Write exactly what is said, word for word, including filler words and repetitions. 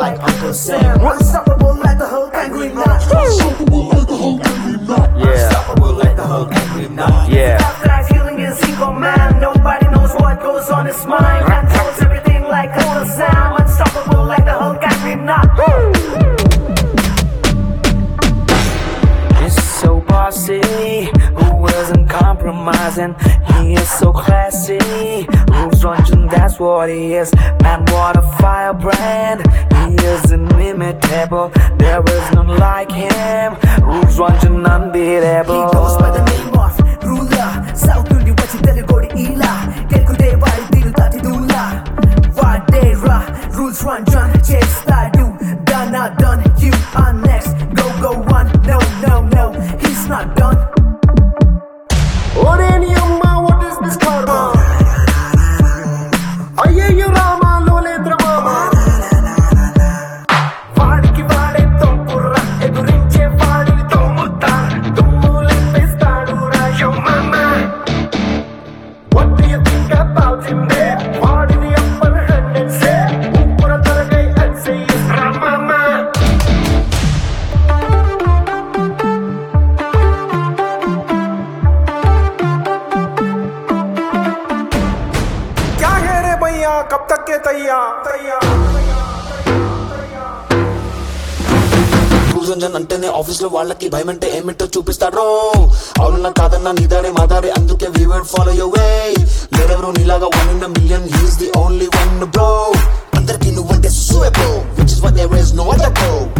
like Uncle Sam. Unstoppable like the Hulk and Green Knight. Unstoppable like the Hulk and Green Knight. Yeah. Unstoppable like the Hulk and Green Knight. Yeah. After I healing is ego man. Nobody knows what goes on his mind. Controls everything like Uncle Sam. Unstoppable like the Hulk and Green Knight. He's so bossy, who isn't compromising. He is so classy, who's running, that's what he is. Man, what a firebrand. He is inimitable, there is none like him. Who's running unbeatable. He goes by the name of ruler. South నుండి వచ్చి తెలుగోడి ఇలా తెలుగుదే వాడి తీరు తాటి దూలా. వాడేరా rules run run చేస్తాడు. Done not done, you are next. Go go run, no no no, he's not done. Ore ni amma, what is this karma? Ayyeyo Rama, Lolendra Mama. Vaadiki vaade tompurra, edurinche vaadini tomutta. Tummu leppistadu ra yo mama. What do you think about him there? Vaadini upper hand and say, uppura taragai and say is Ramama. क्या है रे भैया कब तक के तैया तैया రంజన్ అంటేనే ఆఫీస్ లో వాళ్ళకి భయం అంటే ఏమిటో చూపిస్తారో. అవునన్నా కాదన్నా నీదాడే మాదాడే అందుకే we will follow your way. లేరెవరో నీలాగా one in a million, he is the only one bro. అందరికీ నువ్వంటే సుసూయే bro, which is why there is no other bro.